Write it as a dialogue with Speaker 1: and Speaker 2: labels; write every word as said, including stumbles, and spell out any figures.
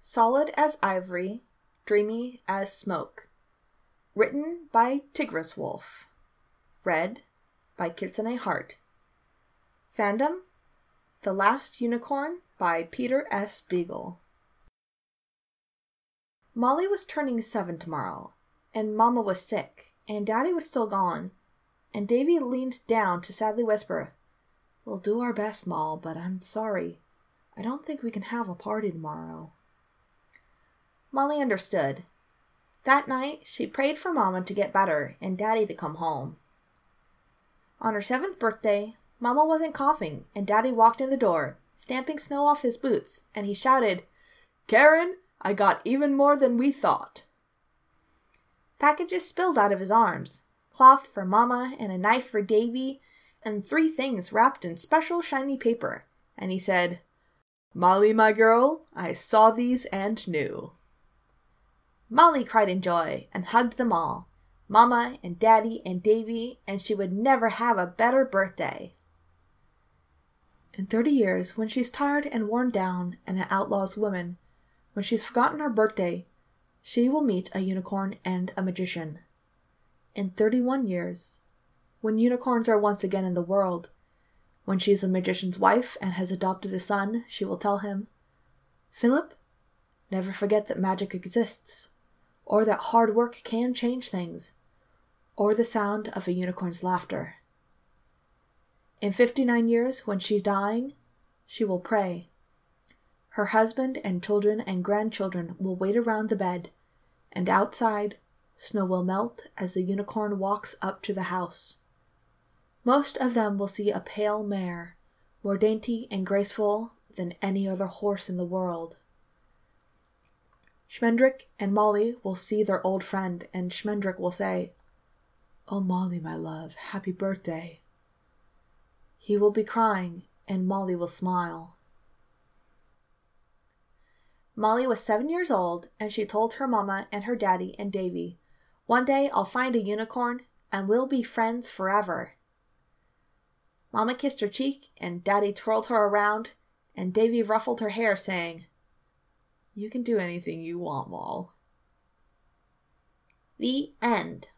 Speaker 1: Solid as ivory, dreamy as smoke. Written by Tigris Wolf. Read by Kitsune Hart. Fandom: The Last Unicorn by Peter S. Beagle. Molly was turning seven tomorrow, and Mama was sick, and Daddy was still gone, and Davy leaned down to sadly whisper, "We'll do our best, Moll, but I'm sorry. I don't think we can have a party tomorrow." Molly understood. That night, she prayed for Mama to get better and Daddy to come home. On her seventh birthday, Mama wasn't coughing, and Daddy walked in the door, stamping snow off his boots, and he shouted, "Karen, I got even more than we thought." Packages spilled out of his arms, cloth for Mama and a knife for Davy, and three things wrapped in special shiny paper, and he said, "Molly, my girl, I saw these and knew." Molly cried in joy and hugged them all, Mama and Daddy and Davy, and she would never have a better birthday. In thirty years, when she's tired and worn down and an outlaw's woman, when she's forgotten her birthday, she will meet a unicorn and a magician. In thirty-one years, when unicorns are once again in the world, when she's a magician's wife and has adopted a son, she will tell him, "Philip, never forget that magic exists, or that hard work can change things, or the sound of a unicorn's laughter." In fifty-nine years, when she's dying, she will pray. Her husband and children and grandchildren will wait around the bed, and outside, snow will melt as the unicorn walks up to the house. Most of them will see a pale mare, more dainty and graceful than any other horse in the world. Schmendrick and Molly will see their old friend, and Schmendrick will say, "Oh, Molly, my love, happy birthday." He will be crying, and Molly will smile. Molly was seven years old, and she told her Mama and her Daddy and Davy, "One day I'll find a unicorn, and we'll be friends forever." Mama kissed her cheek, and Daddy twirled her around, and Davy ruffled her hair, saying, "You can do anything you want, Moll." The end.